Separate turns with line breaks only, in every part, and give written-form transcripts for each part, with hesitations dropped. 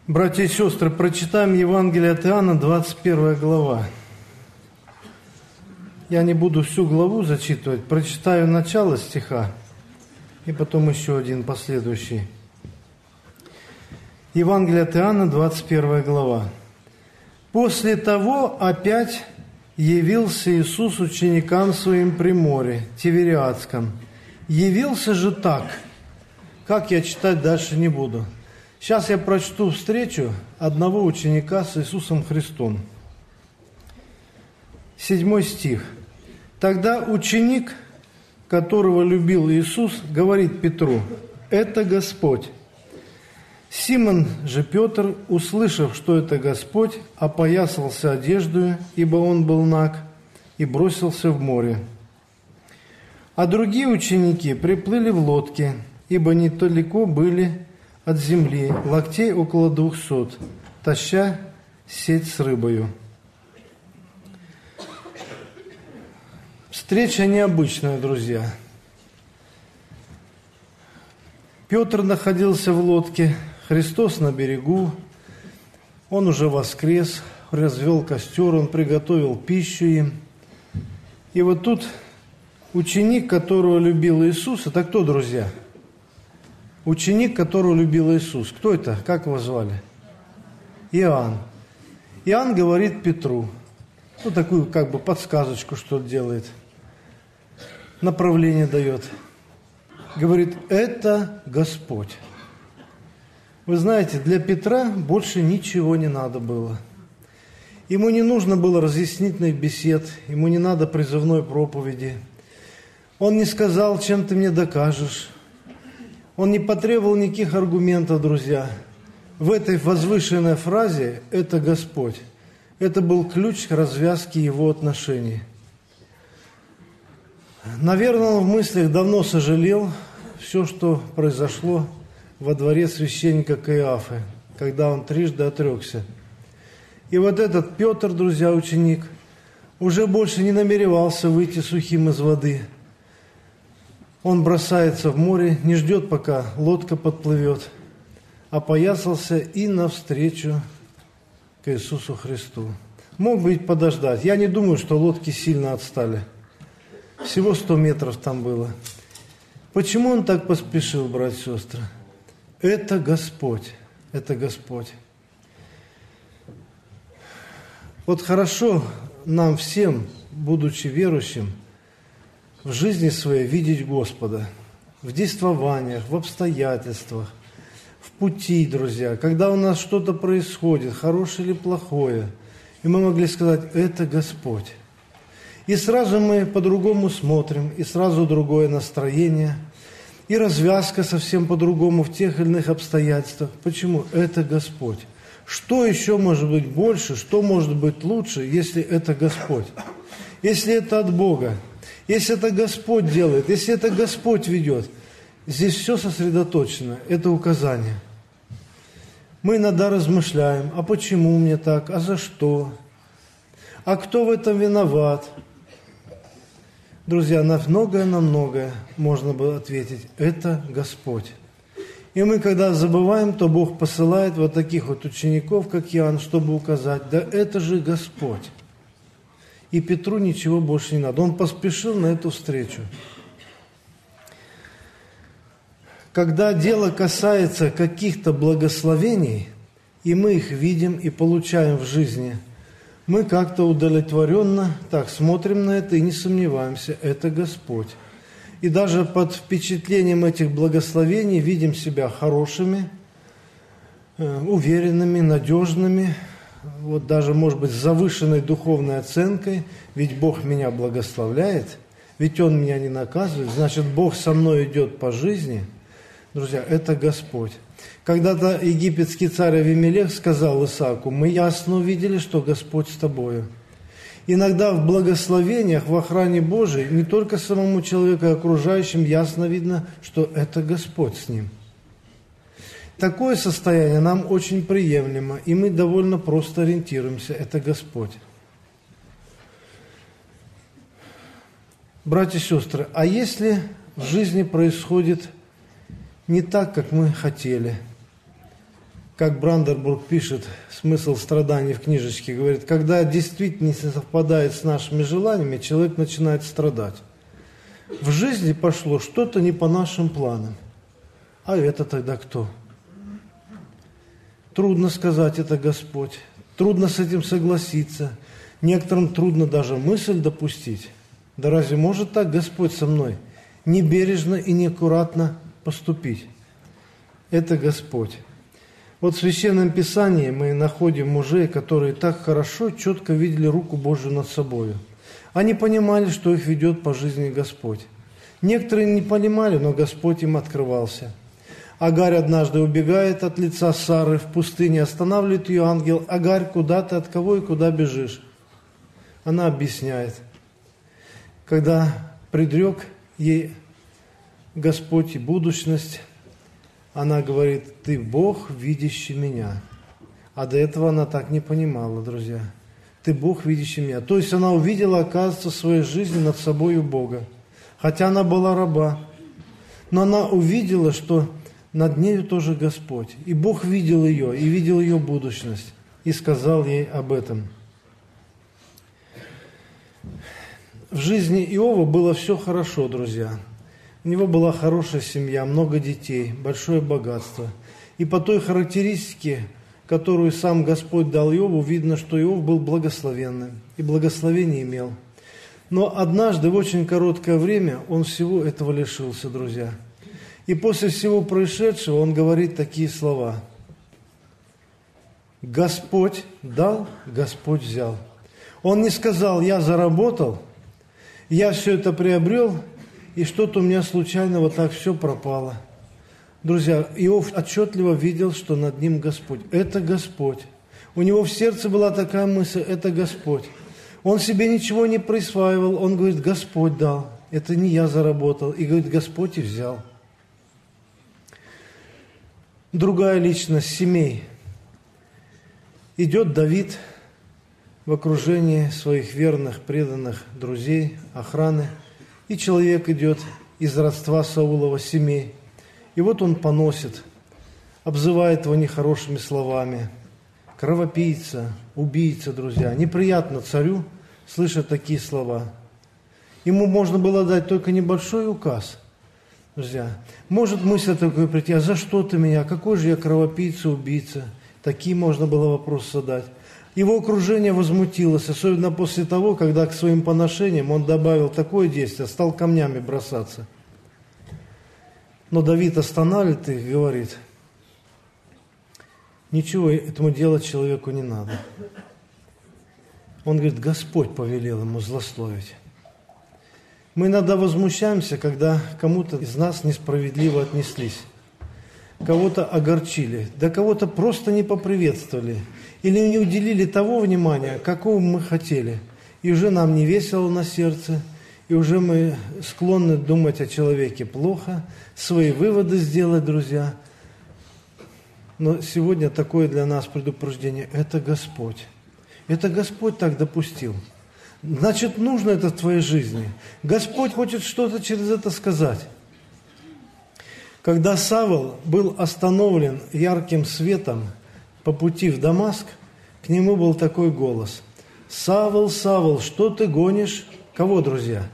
Братья и сестры, прочитаем Евангелие от Иоанна, 21 глава. Я не буду всю главу зачитывать, прочитаю начало стиха и потом еще один последующий. Евангелие от Иоанна, 21 глава. «После того опять явился Иисус ученикам своим при море Тивериадском. Явился же так, как я читать дальше не буду. Сейчас я прочту встречу одного ученика с Иисусом Христом. 7 стих. «Тогда ученик, которого любил Иисус, говорит Петру: „Это Господь“. Симон же Петр, услышав, что это Господь, опоясался одеждою, ибо он был наг, и бросился в море. А другие ученики приплыли в лодке, ибо недалеко были от земли, локтей около 200, таща сеть с рыбою». Встреча необычная, друзья. Петр находился в лодке, Христос на берегу, Он уже воскрес, развел костер, Он приготовил пищу им. И вот тут ученик, которого любил Иисус, это кто, друзья? Ученик, которого любил Иисус. Кто это? Как его звали? Иоанн. Иоанн говорит Петру, такую как бы подсказочку, что делает, направление дает. Говорит: «Это Господь». Вы знаете, для Петра больше ничего не надо было. Ему не нужно было разъяснительных бесед, ему не надо призывной проповеди. Он не сказал: «Чем ты мне докажешь?». Он не потребовал никаких аргументов, друзья. В этой возвышенной фразе «это Господь» это был ключ к развязке его отношений. Наверное, он в мыслях давно сожалел все, что произошло во дворе священника Каиафы, когда он трижды отрекся. И вот этот Петр, друзья, ученик, уже больше не намеревался выйти сухим из воды. Он бросается в море, не ждет, пока лодка подплывет, опоясался и навстречу к Иисусу Христу. Мог бы подождать. Я не думаю, что лодки сильно отстали. Всего 100 метров там было. Почему он так поспешил, братья и сестры? Это Господь. Это Господь. Вот хорошо нам всем, будучи верующим, в жизни своей видеть Господа, в действованиях, в обстоятельствах, в пути, друзья, когда у нас что-то происходит, хорошее или плохое, и мы могли сказать: «Это Господь». И сразу мы по-другому смотрим, и сразу другое настроение, и развязка совсем по-другому в тех или иных обстоятельствах. Почему? Это Господь. Что еще может быть больше, что может быть лучше, если это Господь? Если это от Бога, если это Господь делает, если это Господь ведет, здесь все сосредоточено, это указание. Мы иногда размышляем: а почему мне так, а за что? А кто в этом виноват? Друзья, на многое можно было ответить: это Господь. И мы, когда забываем, то Бог посылает вот таких вот учеников, как Иоанн, чтобы указать: да это же Господь. И Петру ничего больше не надо. Он поспешил на эту встречу. Когда дело касается каких-то благословений, и мы их видим и получаем в жизни, мы как-то удовлетворенно так смотрим на это и не сомневаемся: это Господь. И даже под впечатлением этих благословений видим себя хорошими, уверенными, надежными, вот даже, может быть, с завышенной духовной оценкой, ведь Бог меня благословляет, ведь Он меня не наказывает, значит, Бог со мной идет по жизни. Друзья, это Господь. Когда-то египетский царь Авимелех сказал Исааку: «Мы ясно увидели, что Господь с тобою». Иногда в благословениях, в охране Божией, не только самому человеку и окружающим ясно видно, что это Господь с ним. Такое состояние нам очень приемлемо, и мы довольно просто ориентируемся: это Господь. Братья и сестры, а если в жизни происходит не так, как мы хотели, как Бранденбург пишет, смысл страданий в книжечке, говорит, когда действительность не совпадает с нашими желаниями, человек начинает страдать. В жизни пошло что-то не по нашим планам. А это тогда кто? Трудно сказать, это Господь. Трудно с этим согласиться. Некоторым трудно даже мысль допустить. Да разве может так Господь со мной небережно и неаккуратно поступить? Это Господь. Вот в Священном Писании мы находим мужей, которые так хорошо, четко видели руку Божию над собою. Они понимали, что их ведет по жизни Господь. Некоторые не понимали, но Господь им открывался. Агарь однажды убегает от лица Сары в пустыне, останавливает ее ангел. Агарь, куда ты, от кого и куда бежишь? Она объясняет. Когда предрек ей Господь и будущность, она говорит, ты Бог, видящий меня. А до этого она так не понимала, друзья. Ты Бог, видящий меня. То есть она увидела, оказывается, в своей жизни над собой Бога. Хотя она была раба. Но она увидела, что над нею тоже Господь. И Бог видел ее, и видел ее будущность. И сказал ей об этом. В жизни Иова было все хорошо, друзья. У него была хорошая семья, много детей, большое богатство. И по той характеристике, которую сам Господь дал Иову, видно, что Иов был благословенным и благословение имел. Но однажды, в очень короткое время, он всего этого лишился, друзья. И после всего происшедшего он говорит такие слова. Господь дал, Господь взял. Он не сказал, я заработал, я все это приобрел, и что-то у меня случайно вот так все пропало. Друзья, Иов отчетливо видел, что над ним Господь. Это Господь. У него в сердце была такая мысль, это Господь. Он себе ничего не присваивал, он говорит, Господь дал. Это не я заработал. И говорит, Господь и взял. Другая личность, Семей. Идет Давид в окружении своих верных, преданных друзей, охраны. И человек идет из родства Саулова, Семей. И вот он поносит, обзывает его нехорошими словами. Кровопийца, убийца, друзья. Неприятно царю слышать такие слова. Ему можно было дать только небольшой указ. Друзья, может мысль такой прийти, а за что ты меня? Какой же я кровопийца, убийца? Такие можно было вопросы задать. Его окружение возмутилось, особенно после того, когда к своим поношениям он добавил такое действие, стал камнями бросаться. Но Давид останавливает их и говорит, ничего этому делать человеку не надо. Он говорит, Господь повелел ему злословить. Мы иногда возмущаемся, когда кому-то из нас несправедливо отнеслись, кого-то огорчили, да кого-то просто не поприветствовали или не уделили того внимания, какого мы хотели. И уже нам не весело на сердце, и уже мы склонны думать о человеке плохо, свои выводы сделать, друзья. Но сегодня такое для нас предупреждение – это Господь. Это Господь так допустил. Значит, нужно это в твоей жизни. Господь хочет что-то через это сказать. Когда Савл был остановлен ярким светом по пути в Дамаск, к нему был такой голос. «Савл, Савл, что ты гонишь?» Кого, друзья?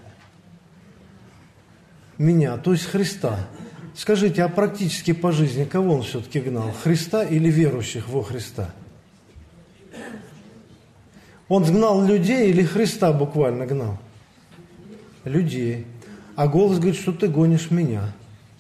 Меня, то есть Христа. Скажите, а практически по жизни кого он все-таки гнал? Христа или верующих во Христа? Он гнал людей или Христа буквально гнал? Людей. А голос говорит, что ты гонишь меня.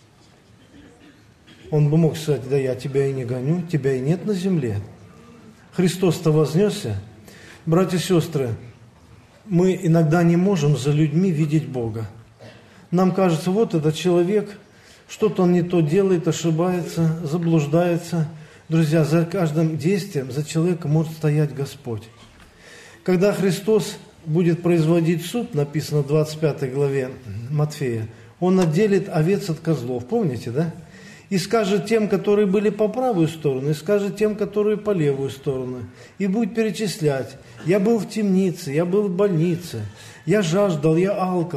Он бы мог сказать, да я тебя и не гоню, тебя и нет на земле. Христос-то вознесся. Братья и сестры, мы иногда не можем за людьми видеть Бога. Нам кажется, вот этот человек, что-то он не то делает, ошибается, заблуждается. Друзья, за каждым действием, за человеком может стоять Господь. Когда Христос будет производить суд, написано в 25 главе Матфея, Он отделит овец от козлов, помните, да? И скажет тем, которые были по правую сторону, и скажет тем, которые по левую сторону. И будет перечислять, я был в темнице, я был в больнице, я жаждал, я алкал.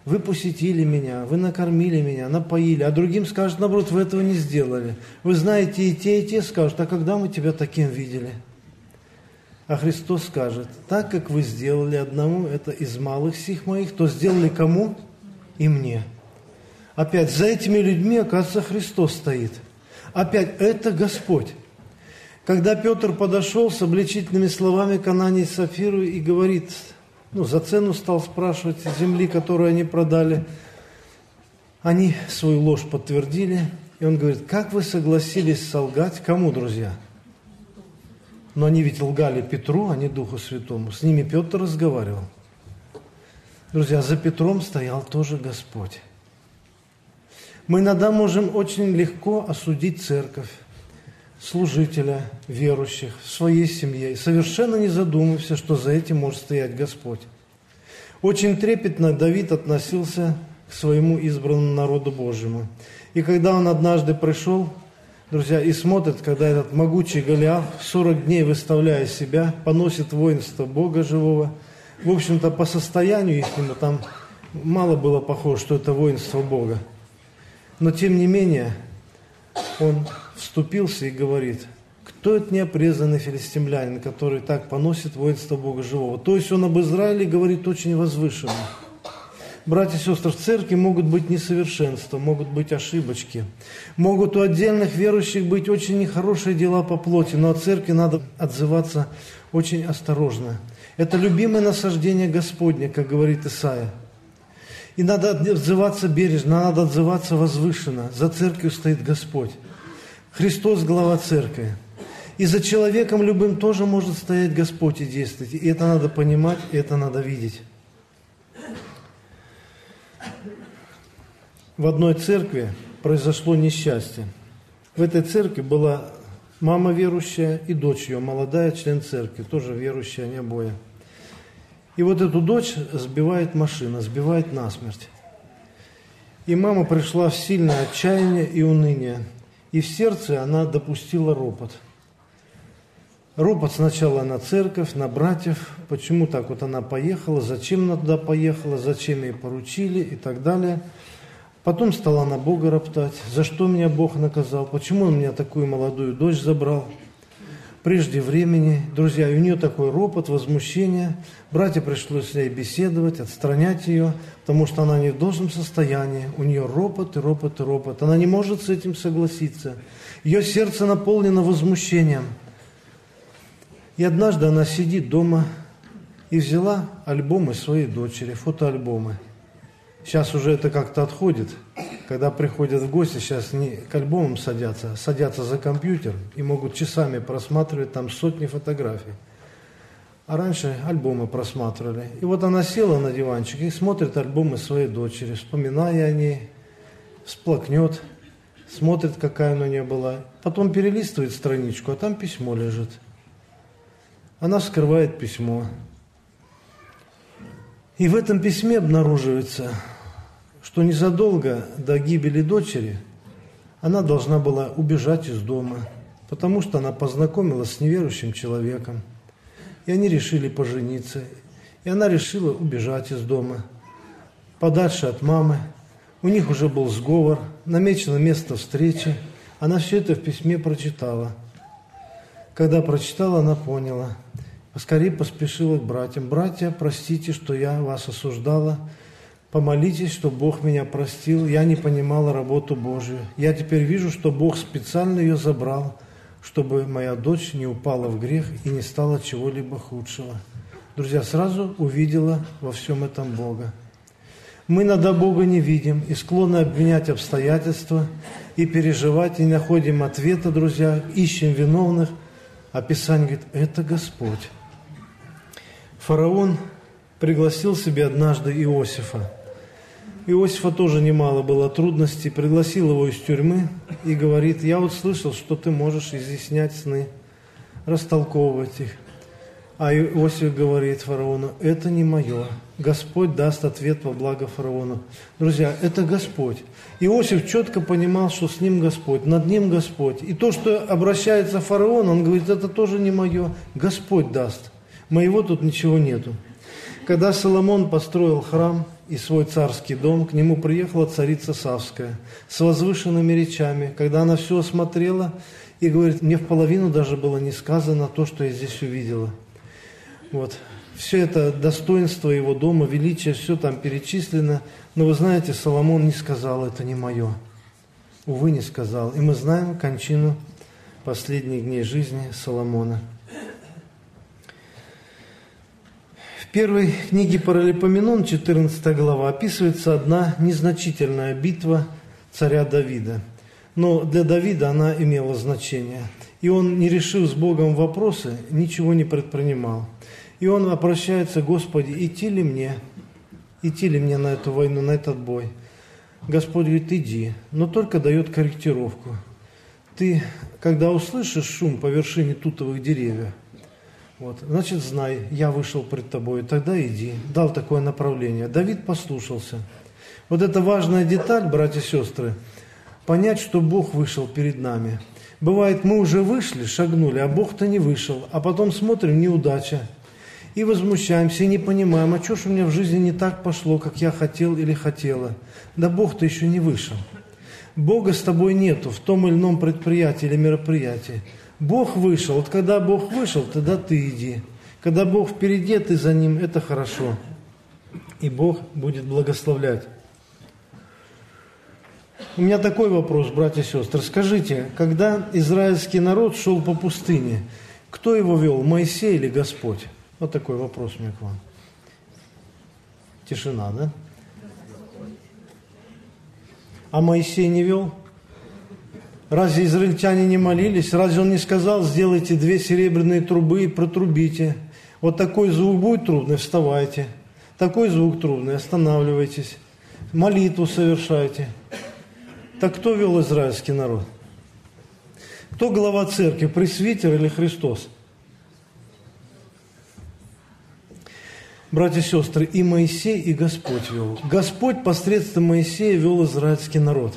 вы посетили меня, вы накормили меня, напоили, а другим скажет, наоборот, вы этого не сделали. Вы знаете, и те скажут, а когда мы тебя таким видели? А Христос скажет, так как вы сделали одному это из малых сих моих, то сделали кому? И мне. Опять, за этими людьми, оказывается, Христос стоит. Опять, это Господь. Когда Петр подошел с обличительными словами к Анании и Сапфиру и говорит, за цену стал спрашивать земли, которую они продали, они свою ложь подтвердили, и он говорит, как вы согласились солгать? Кому, друзья? Но они ведь лгали Петру, а не Духу Святому. С ними Петр разговаривал. Друзья, за Петром стоял тоже Господь. Мы иногда можем очень легко осудить церковь, служителя, верующих, в своей семье, совершенно не задумываясь, что за этим может стоять Господь. Очень трепетно Давид относился к своему избранному народу Божьему. И когда он однажды пришел, друзья, и смотрит, когда этот могучий Голиаф, 40 дней выставляя себя, поносит воинство Бога живого, в общем-то, по состоянию ихнему там мало было похоже, что это воинство Бога. Но, тем не менее, он вступился и говорит, кто это неопрезанный филистимлянин, который так поносит воинство Бога живого? То есть он об Израиле говорит очень возвышенно. Братья и сестры, в церкви могут быть несовершенства, могут быть ошибочки. Могут у отдельных верующих быть очень нехорошие дела по плоти, но от церкви надо отзываться очень осторожно. Это любимое насаждение Господне, как говорит Исаия. И надо отзываться бережно, надо отзываться возвышенно. За церковью стоит Господь. Христос – глава церкви. И за человеком любым тоже может стоять Господь и действовать. И это надо понимать, и это надо видеть. В одной церкви произошло несчастье. В этой церкви была мама верующая и дочь ее, молодая член церкви, тоже верующая, они обои. И вот эту дочь сбивает машина, сбивает насмерть. И мама пришла в сильное отчаяние и уныние. И в сердце она допустила ропот. Ропот сначала на церковь, на братьев. Почему так вот она поехала, зачем она туда поехала, зачем ей поручили и так далее. Потом стала на Бога роптать. За что меня Бог наказал? Почему Он меня такую молодую дочь забрал? Прежде времени, друзья, и у нее такой ропот, возмущение. Братья пришлось с ней беседовать, отстранять ее, потому что она не в должном состоянии. У нее ропот и ропот и ропот. Она не может с этим согласиться. Ее сердце наполнено возмущением. И однажды она сидит дома и взяла альбомы своей дочери, фотоальбомы. Сейчас уже это как-то отходит. Когда приходят в гости, сейчас не к альбомам садятся за компьютер и могут часами просматривать там сотни фотографий. А раньше альбомы просматривали. И вот она села на диванчик и смотрит альбомы своей дочери, вспоминая о ней, всплакнет, смотрит, какая она у нее была. Потом перелистывает страничку, а там письмо лежит. Она вскрывает письмо. И в этом письме обнаруживается, что незадолго до гибели дочери она должна была убежать из дома, потому что она познакомилась с неверующим человеком, и они решили пожениться, и она решила убежать из дома, подальше от мамы. У них уже был сговор, намечено место встречи, она все это в письме прочитала. Когда прочитала, она поняла, поскорее поспешила к братьям. «Братья, простите, что я вас осуждала. Помолитесь, что Бог меня простил. Я не понимала работу Божию. Я теперь вижу, что Бог специально ее забрал, чтобы моя дочь не упала в грех и не стала чего-либо худшего». Друзья, сразу увидела во всем этом Бога. Мы иногда Бога не видим и склонны обвинять обстоятельства и переживать, и не находим ответа, друзья, ищем виновных. А Писание говорит, это Господь. Фараон пригласил себе однажды Иосифа. Иосифа тоже немало было трудностей. Пригласил его из тюрьмы и говорит, я вот слышал, что ты можешь изъяснять сны, растолковывать их. А Иосиф говорит фараону, это не мое. Господь даст ответ во благо фараону. Друзья, это Господь. Иосиф четко понимал, что с ним Господь, над ним Господь. И то, что обращается фараон, он говорит, это тоже не мое. Господь даст. Моего тут ничего нету. Когда Соломон построил храм и свой царский дом, к нему приехала царица Савская с возвышенными речами. Когда она все осмотрела и говорит, мне в половину даже было не сказано то, что я здесь увидела. Вот. Все это достоинство его дома, величие, все там перечислено. Но вы знаете, Соломон не сказал, это не мое. Увы, не сказал. И мы знаем кончину последних дней жизни Соломона. В первой книге Паралипоменон, 14 глава, описывается одна незначительная битва царя Давида. Но для Давида она имела значение. И он, не решив с Богом вопросы, ничего не предпринимал. И он обращается: Господи, идти ли мне на эту войну, на этот бой? Господь говорит, иди, но только дает корректировку. Ты, когда услышишь шум по вершине тутовых деревьев, вот, значит, знай, я вышел пред тобой, тогда иди. Дал такое направление. Давид послушался. Вот это важная деталь, братья и сестры, понять, что Бог вышел перед нами. Бывает, мы уже вышли, шагнули, а Бог-то не вышел, а потом смотрим, неудача. И возмущаемся, и не понимаем, а что ж у меня в жизни не так пошло, как я хотел или хотела. Да Бог-то еще не вышел. Бога с тобой нету в том или ином предприятии или мероприятии. Бог вышел. Вот когда Бог вышел, тогда ты иди. Когда Бог впереди, ты за Ним, это хорошо. И Бог будет благословлять. У меня такой вопрос, братья и сестры. Скажите, когда израильский народ шел по пустыне, кто его вел, Моисей или Господь? Вот такой вопрос у меня к вам. Тишина, да? А Моисей не вел? Разве израильтяне не молились? Разве он не сказал, сделайте 2 серебряные трубы и протрубите? Вот такой звук будет трубный, вставайте. Такой звук трубный, останавливайтесь. Молитву совершайте. Так кто вел израильский народ? Кто глава церкви, пресвитер или Христос? Братья и сестры, и Моисей, и Господь вел. Господь посредством Моисея вел израильский народ.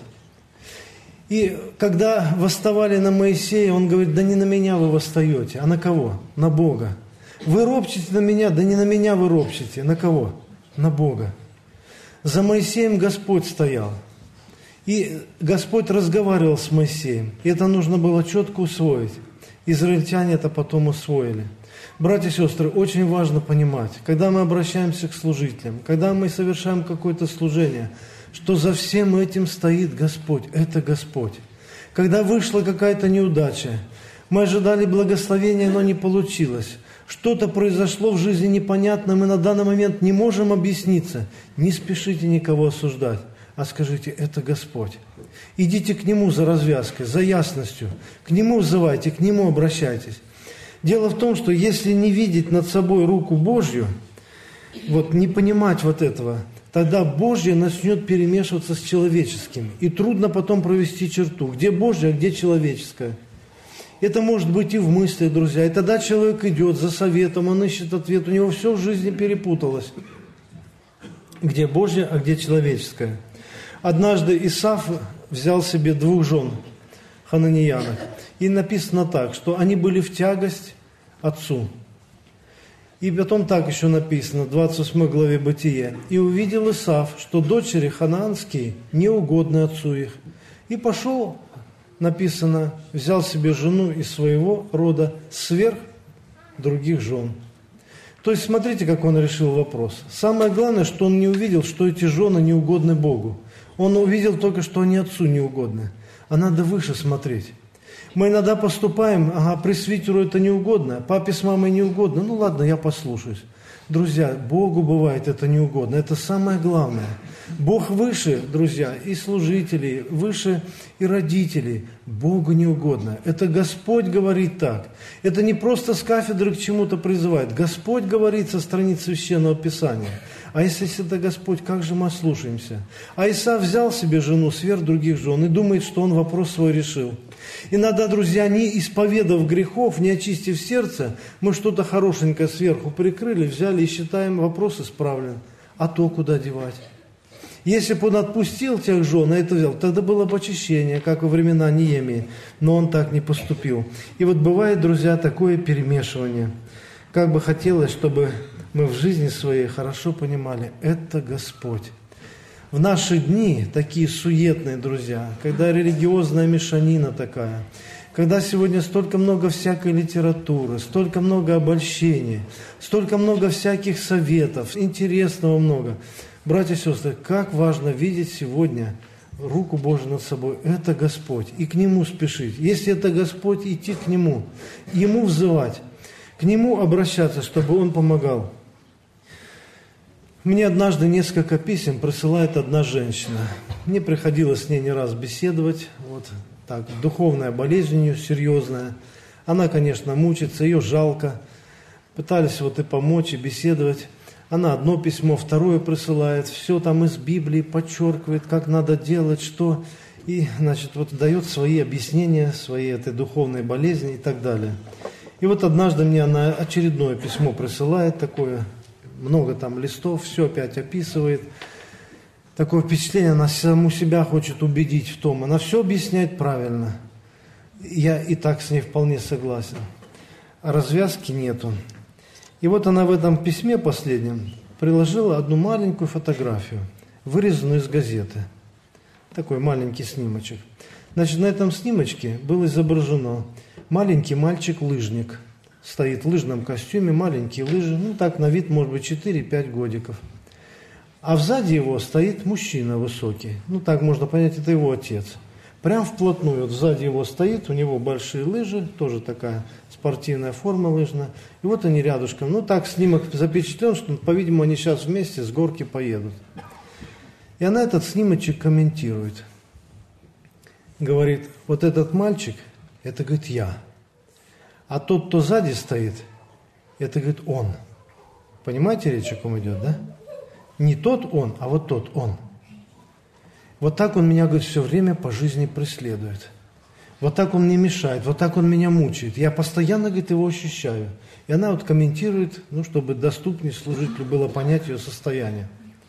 И когда восставали на Моисея, он говорит, да не на меня вы восстаете, а на кого? На Бога. Вы ропчете на меня, да не на меня вы ропчете. На кого? На Бога. За Моисеем Господь стоял. И Господь разговаривал с Моисеем. И это нужно было четко усвоить. Израильтяне это потом усвоили. Братья и сестры, очень важно понимать, когда мы обращаемся к служителям, когда мы совершаем какое-то служение, что за всем этим стоит Господь, это Господь. Когда вышла какая-то неудача, мы ожидали благословения, но не получилось. Что-то произошло в жизни непонятно, мы на данный момент не можем объясниться. Не спешите никого осуждать, а скажите, это Господь. Идите к Нему за развязкой, за ясностью, к Нему взывайте, к Нему обращайтесь. Дело в том, что если не видеть над собой руку Божью, вот не понимать вот этого, тогда Божье начнет перемешиваться с человеческим. И трудно потом провести черту, где Божье, а где человеческое. Это может быть и в мыслях, друзья. И тогда человек идет за советом, он ищет ответ, у него все в жизни перепуталось. Где Божье, а где человеческое. Однажды Исав взял себе 2 жен хананеянок. И написано так, что они были в тягость отцу. И потом так еще написано, в 28 главе Бытия. «И увидел Исав, что дочери ханаанские неугодны отцу их. И пошел, написано, взял себе жену из своего рода сверх других жен». То есть смотрите, как он решил вопрос. Самое главное, что он не увидел, что эти жены неугодны Богу. Он увидел только, что они отцу неугодны. А надо выше смотреть. Мы иногда поступаем, пресвитеру это не угодно, папе с мамой не угодно, ну ладно, я послушаюсь. Друзья, Богу бывает это не угодно, это самое главное. Бог выше, друзья, и служителей, выше и родителей. Богу не угодно. Это Господь говорит так. Это не просто с кафедры к чему-то призывает. Господь говорит со страниц Священного Писания. А если это Господь, как же мы ослушаемся? А Исав взял себе жену сверх других жен и думает, что он вопрос свой решил. Иногда, друзья, не исповедав грехов, не очистив сердце, мы что-то хорошенькое сверху прикрыли, взяли и считаем, вопрос исправлен. А то куда девать? Если бы он отпустил тех жен, а это взял, тогда было бы очищение, как во времена Неемии. Но он так не поступил. И вот бывает, друзья, такое перемешивание. Как бы хотелось, чтобы мы в жизни своей хорошо понимали, это Господь. В наши дни, такие суетные, друзья, когда религиозная мешанина такая, когда сегодня столько много всякой литературы, столько много обольщений, столько много всяких советов, интересного много. Братья и сестры, как важно видеть сегодня руку Божию над собой. Это Господь. И к Нему спешить. Если это Господь, идти к Нему. Ему взывать. К Нему обращаться, чтобы Он помогал. Мне однажды несколько писем присылает одна женщина. Мне приходилось с ней не раз беседовать. Вот так, духовная болезнь у нее серьезная. Она, конечно, мучится, ее жалко. Пытались вот и помочь, и беседовать. Она одно письмо, второе присылает. Все там из Библии подчеркивает, как надо делать, что. И, значит, вот дает свои объяснения, своей этой духовной болезни и так далее. И вот однажды мне она очередное письмо присылает такое. Много там листов, все опять описывает. Такое впечатление, она саму себя хочет убедить в том. Она все объясняет правильно. Я и так с ней вполне согласен. А развязки нету. И вот она в этом письме последнем приложила одну маленькую фотографию, вырезанную из газеты. Такой маленький снимочек. Значит, на этом снимочке было изображено маленький мальчик-лыжник. Стоит в лыжном костюме, маленькие лыжи, ну так на вид может быть 4-5 годиков. А сзади его стоит мужчина высокий, ну так можно понять, это его отец. Прям вплотную, вот сзади его стоит, у него большие лыжи, тоже такая спортивная форма лыжная. И вот они рядышком, ну так снимок запечатлен, что, по-видимому, они сейчас вместе с горки поедут. И она этот снимочек комментирует. Говорит, вот этот мальчик, это, говорит, я. А тот, кто сзади стоит, это, говорит, он. Понимаете, речь о ком идет, да? Не тот он, а вот тот он. Вот так он меня, говорит, все время по жизни преследует. Вот так он мне мешает, вот так он меня мучает. Я постоянно, говорит, его ощущаю. И она вот комментирует, ну, чтобы доступнее служителю было понять ее состояние.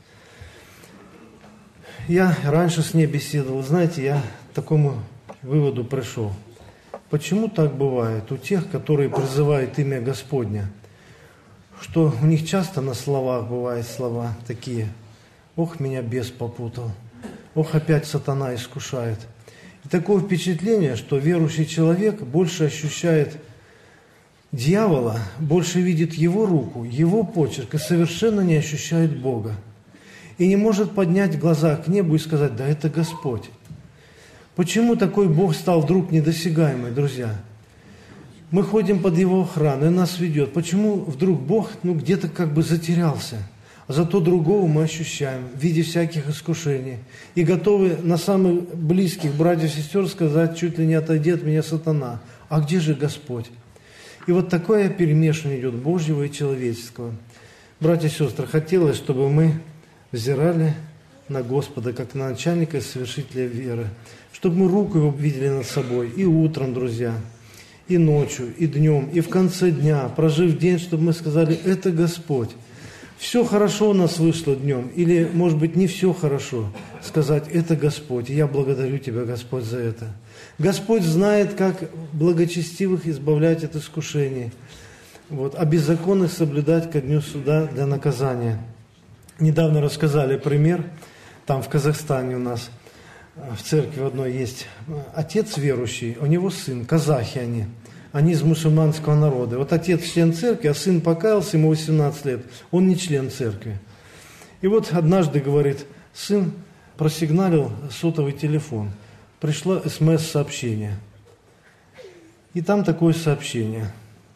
Я раньше с ней беседовал, знаете, я к такому выводу пришел. Почему так бывает у тех, которые призывают имя Господня, что у них часто на словах бывают слова такие: «Ох, меня бес попутал», «Ох, опять сатана искушает». И такое впечатление, что верующий человек больше ощущает дьявола, больше видит его руку, его почерк и совершенно не ощущает Бога. И не может поднять глаза к небу и сказать: «Да это Господь». Почему такой Бог стал вдруг недосягаемый, друзья? Мы ходим под Его охраной, Он нас ведет. Почему вдруг Бог где-то как бы затерялся? А зато другого мы ощущаем в виде всяких искушений. И готовы на самых близких братьев и сестер сказать: чуть ли не отойди от меня, сатана. А где же Господь? И вот такое перемешивание идет Божьего и человеческого. Братья и сестры, хотелось, чтобы мы взирали на Господа, как на начальника и совершителя веры. Чтобы мы руку Его видели над собой и утром, друзья, и ночью, и днем, и в конце дня, прожив день, чтобы мы сказали: это Господь. Все хорошо у нас вышло днем, или, может быть, не все хорошо, сказать: это Господь, и я благодарю Тебя, Господь, за это. Господь знает, как благочестивых избавлять от искушений, вот, а беззаконных соблюдать ко дню суда для наказания. Недавно рассказали пример, там в Казахстане у нас, в церкви одной есть отец верующий, у него сын, казахи они из мусульманского народа. Вот отец член церкви, а сын покаялся, ему 18 лет, он не член церкви. И вот однажды, говорит, сын просигналил сотовый телефон, пришло СМС-сообщение. И там такое сообщение: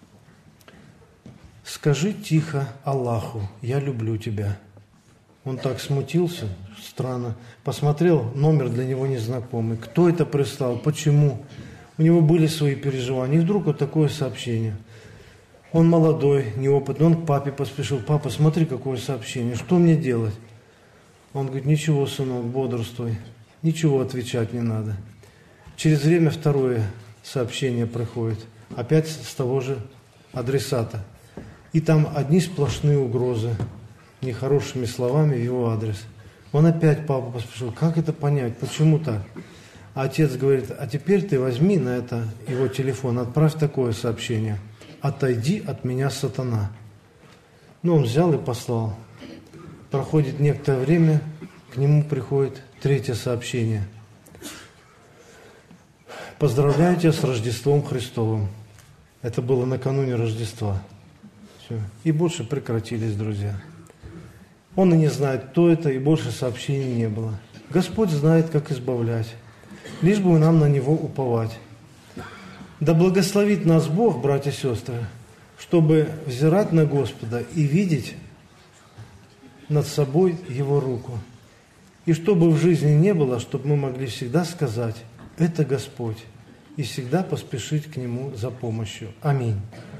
«Скажи тихо Аллаху, я люблю тебя». Он так смутился, странно, посмотрел, номер для него незнакомый. Кто это прислал, почему? У него были свои переживания. И вдруг вот такое сообщение. Он молодой, неопытный, он к папе поспешил. «Папа, смотри, какое сообщение, что мне делать?» Он говорит: «Ничего, сынок, бодрствуй, ничего отвечать не надо». Через время второе сообщение приходит, опять с того же адресата. И там одни сплошные угрозы, нехорошими словами в его адрес. Он опять папу поспешил. Как это понять? Почему так? А отец говорит: а теперь ты возьми на это его телефон, отправь такое сообщение: «Отойди от меня, сатана». Но он взял и послал. Проходит некоторое время, к нему приходит третье сообщение. Поздравляю тебя с Рождеством Христовым. Это было накануне Рождества. Все. И больше прекратились, друзья. Он и не знает, кто это, и больше сообщений не было. Господь знает, как избавлять, лишь бы нам на Него уповать. Да благословит нас Бог, братья и сестры, чтобы взирать на Господа и видеть над собой Его руку. И чтобы в жизни не было, чтобы мы могли всегда сказать: это Господь, и всегда поспешить к Нему за помощью. Аминь.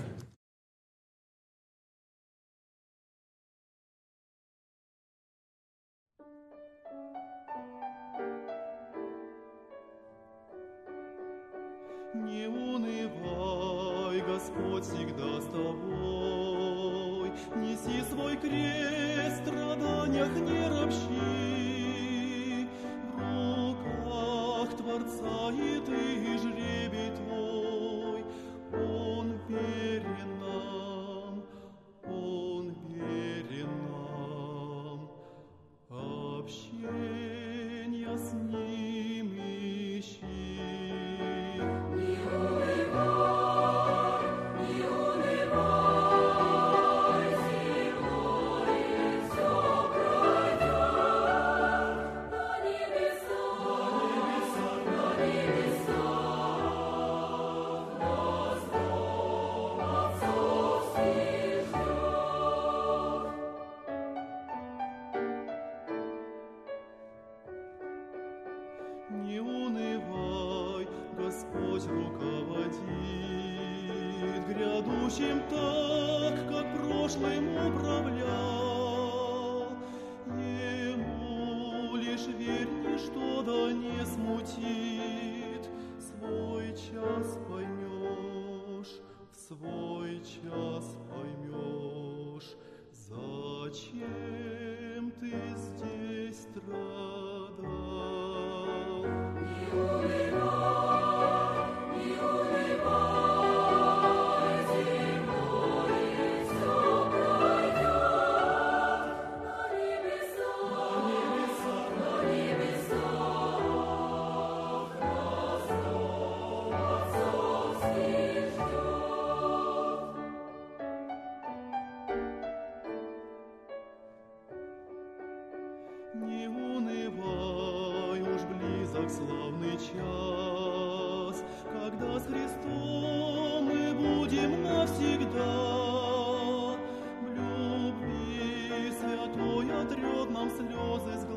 Не унывай, Господь всегда с тобой. Неси свой крест, в страданиях не ропщи. В руках Творца и ты жребий твой. Он верен нам, Он верен нам. Общение с Ним ищи. Не унывай, Господь руководит грядущим так, как прошлым управлял. Ему лишь верь, ничто да не смутит. Свой час поймешь, в свой час поймешь, зачем ты здесь страдал. Не унывай, уж близок славный час, когда с Христом мы будем навсегда. В любви святой отрет нам слезы с глаз.